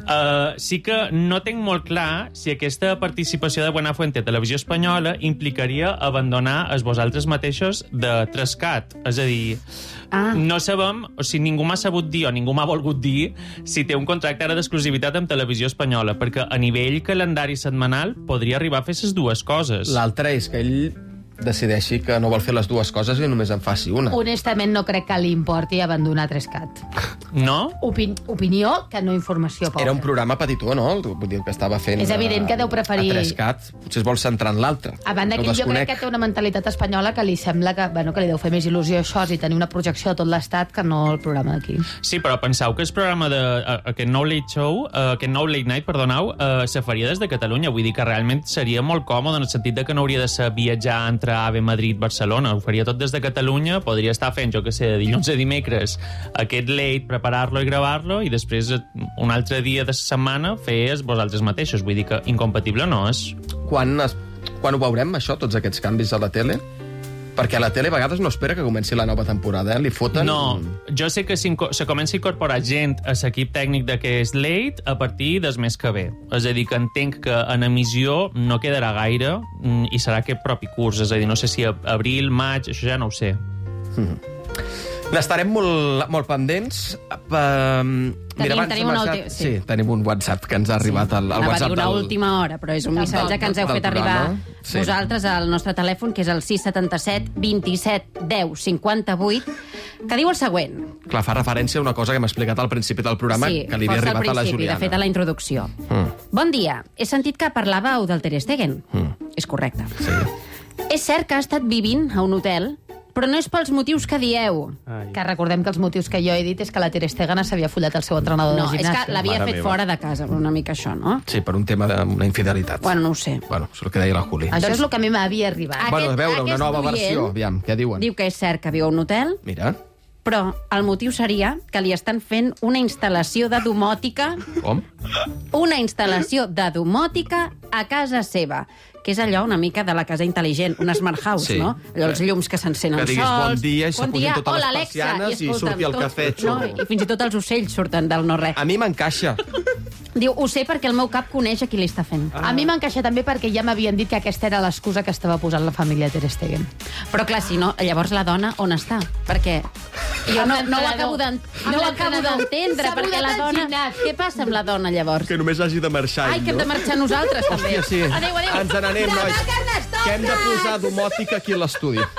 Sí que no tinc molt clar si aquesta participació de Buenafuente a Televisió Espanyola implicaria abandonar els vosaltres mateixos de Trescat. És a dir, no sabem, o sigui, ningú m'ha sabut dir o ningú m'ha volgut dir si té un contracte ara d'exclusivitat amb Televisió Espanyola, perquè a nivell calendari setmanal podria arribar a fer les dues coses. L'altre és que ell decideixi que no vol fer les dues coses i només en faci una. Honestament, no crec que li importi abandonar Trescat. No? Opinió, que no informació pobra. Era un programa petitó, no? Vull dir, que estava fent... És evident que deu preferir... A Trescat. Potser es vol centrar en l'altre. A banda que jo crec que té una mentalitat espanyola que li sembla que li deu fer més il·lusió això i tenir una projecció a tot l'estat que no el programa d'aquí. Sí, però penseu que el programa aquest nou late show, aquest nou late night, perdoneu, se faria des de Catalunya. Vull dir que realment seria molt còmode en el sentit que no hauria de ser viatjar entre AVE Madrid-Barcelona. Ho faria tot des de Catalunya. Podria estar fent, jo que sé, de dilluns a dimecres aquest late, preparar-lo i gravar-lo i després un altre dia de setmana fer vosaltres mateixos. Vull dir que incompatible no és. Quan ho veurem, això, tots aquests canvis a la tele? Perquè a la tele a vegades no espera que comenci la nova temporada, Li foten... No, jo sé que se comença a incorporar gent a l'equip tècnic d'aquest late a partir del mes que ve. És a dir, que entenc que en emissió no quedarà gaire i serà aquest propi curs. És a dir, no sé si abril, maig, això ja no ho sé. N'estarem molt pendents. Tenim un WhatsApp que ens ha arribat al WhatsApp una última hora, però és un missatge que ens heu fet arribar vosaltres al nostre telèfon, que és el 677 27 10 58, que diu el següent. Clar, fa referència a una cosa que hem explicat al principi del programa, que li havia arribat a la Juliana. De fet, a la introducció. Bon dia, he sentit que parlàveu del Ter Stegen. És correcte. És cert que ha estat vivint a un hotel, però no és pels motius que dieu. Que recordem que els motius que jo he dit és que la Ter Stegen s'havia follat el seu entrenador de gimnàstica. No, és que l'havia fet fora de casa, una mica això, no? Sí, per un tema d'una infidelitat. Bueno, no ho sé. Bueno, és el que deia la Juli. Això és el que a mi m'havia arribat. Bueno, a veure, una nova versió, aviam, què diuen? Diu que és cert que viu a un hotel. Mira. Però el motiu seria que li estan fent una instal·lació de domòtica... Com? Una instal·lació de domòtica a casa seva, que és allò una mica de la casa intel·ligent, una smart house, no? Allò, els llums que s'encenen sols... Que diguis bon dia i s'apugen totes les persianes i surti el cafè xurro. I fins i tot els ocells surten del no-res. A mi m'encaixa. Diu, ho sé perquè el meu cap coneix a qui li està fent. A mi m'encaixa també perquè ja m'havien dit que aquesta era l'excusa que estava posant la família Ter Stegen. Però clar, si no, llavors la dona on està? Perquè jo no ho acabo d'entendre, perquè la dona... Què passa amb la dona, llavors? Que només hagi de marxar. Ai, que hem de marxar nosaltres, també. Hòstia, sí. Adéu. Ens n'anem, nois. Que hem de posar domòtica aquí a l'estudi.